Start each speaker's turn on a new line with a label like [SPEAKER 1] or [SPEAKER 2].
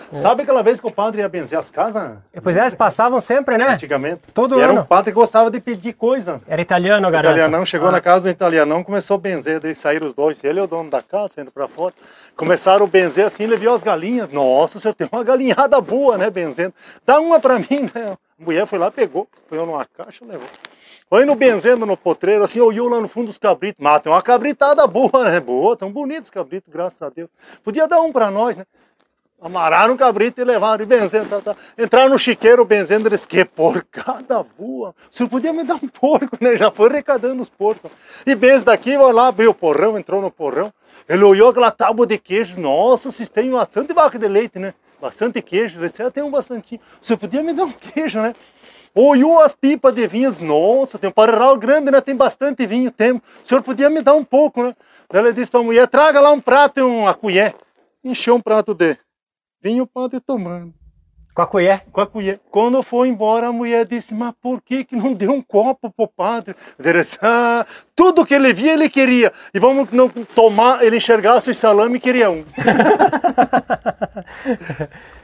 [SPEAKER 1] Sabe aquela vez que o padre ia benzer as casas?
[SPEAKER 2] Pois é, eles passavam sempre, né?
[SPEAKER 1] Antigamente.
[SPEAKER 2] Todo
[SPEAKER 1] E era
[SPEAKER 2] ano.
[SPEAKER 1] um padre que gostava de pedir coisa.
[SPEAKER 2] Era italiano,
[SPEAKER 1] O
[SPEAKER 2] garoto.
[SPEAKER 1] italianão chegou na casa do italianão, começou a benzer, daí saíram os dois, ele é o dono da casa, saindo pra fora. Começaram a benzer assim, ele viu as galinhas. Nossa, o senhor tem uma galinhada boa, né, benzendo. Dá uma pra mim, né? A mulher foi lá, pegou, põe numa caixa e levou. Foi no benzendo no potreiro, assim, olhou lá no fundo dos cabritos. Mas tem uma cabritada boa, né? Boa, tão bonitos os cabritos, graças a Deus. Podia dar um pra nós, né? Amarraram o cabrito e levaram, e benzendo, tá. Entraram no chiqueiro benzendo, eles, que porcada boa. O senhor podia me dar um porco, né? Já foi arrecadando os porcos. E benze daqui, vai lá, abriu o porrão, entrou no porrão. Ele olhou aquela tábua de queijo. Nossa, vocês têm bastante vaca de leite, né? Bastante queijo. Ele disse, eu tenho bastantinho. O senhor podia me dar um queijo, né? Olhou as pipas de vinho, disse, nossa, tem um parreiral grande, né? Tem bastante vinho, tem. O senhor podia me dar um pouco, né? Daí ele disse para a mulher, traga lá um prato e uma colher. Encheu um prato de vinho, o padre tomando.
[SPEAKER 2] Com a colher?
[SPEAKER 1] Com a colher. Quando foi embora, a mulher disse, mas por que não deu um copo pro padre? Ele disse, tudo que ele via, ele queria. E vamos não tomar, ele enxergasse o salame e queria um.